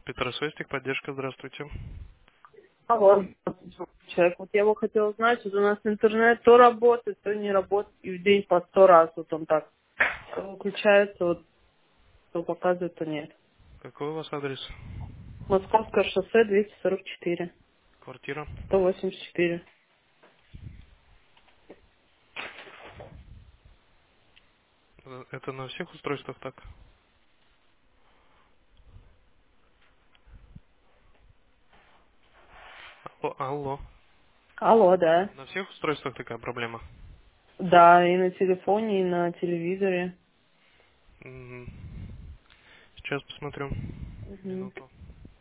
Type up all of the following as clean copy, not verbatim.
Петросвестик, поддержка, здравствуйте. Алло, человек, вот я бы хотела знать, вот у нас интернет то работает, то не работает, и в день по 100 раз, вот он так то выключается, вот то показывает, то нет. Какой у вас адрес? Московское шоссе 244, Квартира? 184. Это на всех устройствах так? Алло. Алло, да. На всех устройствах такая проблема? Да, и на телефоне, и на телевизоре. Мгм. Сейчас посмотрю. Мгм. Минуту.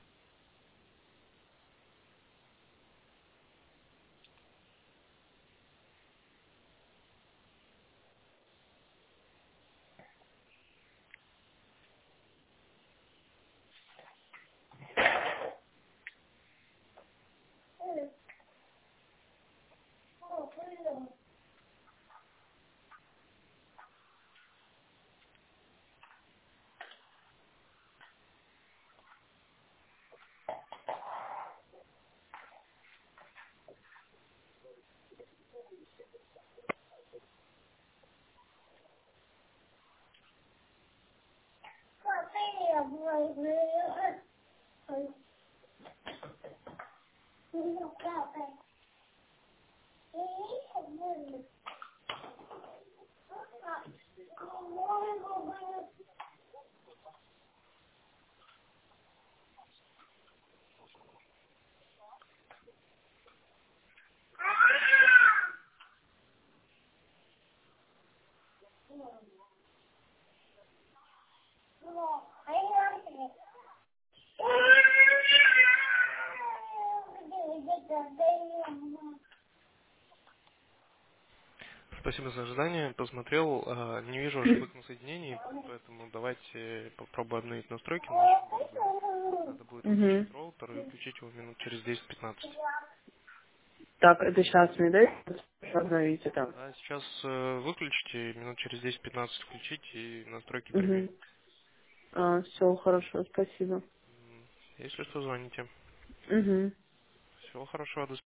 Спасибо за ожидание. Посмотрел, не вижу ошибок на соединении, поэтому давайте попробуем обновить настройки на вашем оборудовании. Надо будет Мгм. выключить роутер и включить его минут через 10-15. Так, это сейчас мне дайте, обновите там. Да, сейчас выключите, минут через 10-15 включите и настройки Угу. перемените. Все, хорошо, спасибо. Если что, звоните. Угу. Всего хорошего, до